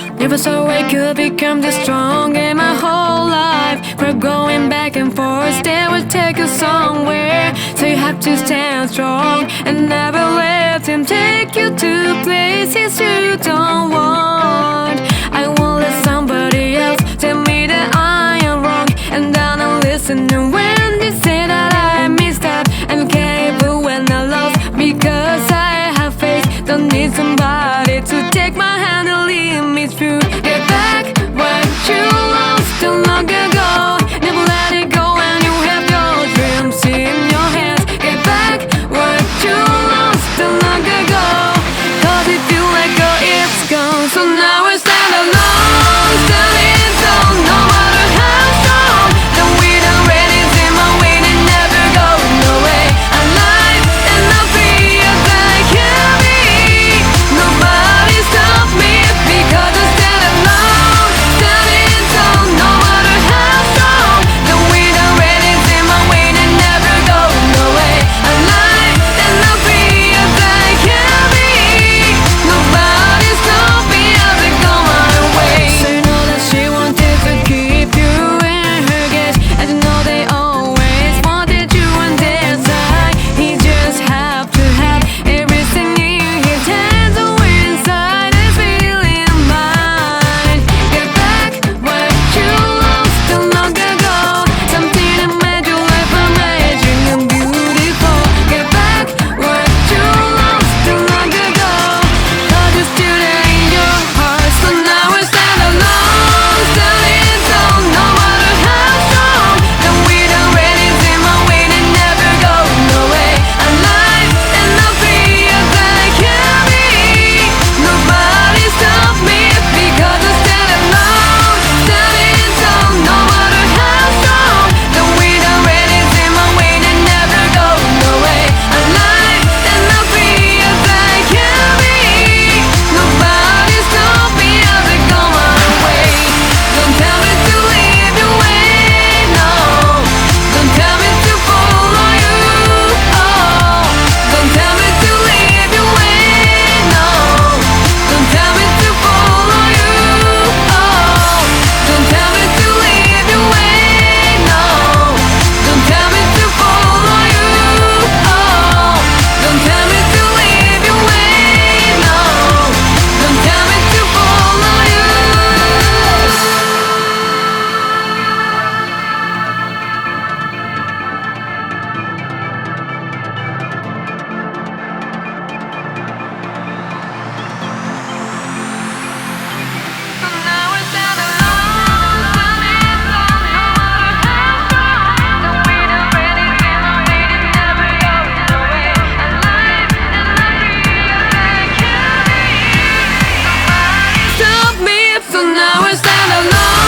Never saw I could become this strong in my whole life. We're going back and forth, still will take you somewhere. So you have to stand strong and never let him take you to places you don't want. I won't let somebody else tell me that I am wrong, and then I'm listening when they say that I messed up. I'm capable when I love because I have faith. Don't need somebody to take my hand and lead me through. Get back what you lost too long ago. Never let it go when you have your dreams in your hands. Get back what you lost too long ago. Cause it feels like it's gone. So now I stand alone, standing tall, no matter how strong. The wind already in my way and never go away. I'm alive and I'll be as I can be. Nobody stop me because I stand alone, standing tall, no matter how strong. The wind already in my way and never go away. I'm alive and I'll be as I can be. Nobody stop me as I go my way. So you know that she wanted to keep you in her gaze, and you know they always wanted you on their side. He just have to have everything in his hands, or inside his feeling mind. Get back what you lost too long ago. Something that made your life amazing and beautiful. Get back what you lost too long ago. Cause you're still there in your heart. So now I stand alone, standing tall, no matter how strong. The wind already in my way and never go away. I'm alive and I'll be as I can be. Nobody stop me because I stand alone, standing tall, no matter how strong. The wind already in my way and never go away. I'm alive and I'll be as I can be. Nobody stop me as I go my way. Don't tell me to leave your way, no. Don't tell me to follow you, oh. Don't tell me to leave your way, no. Don't tell me to follow you, oh. Don't tell me to leave your way, no. Don't tell me to follow you, oh. Don't tell me to leave your way, no. Don't tell me to follow you. Now I stand alone, standing tall, no matter how strong. The wind already in my way and never goes away. Alive and I'm free as I can be. Nobody stop me, so now I stand alone.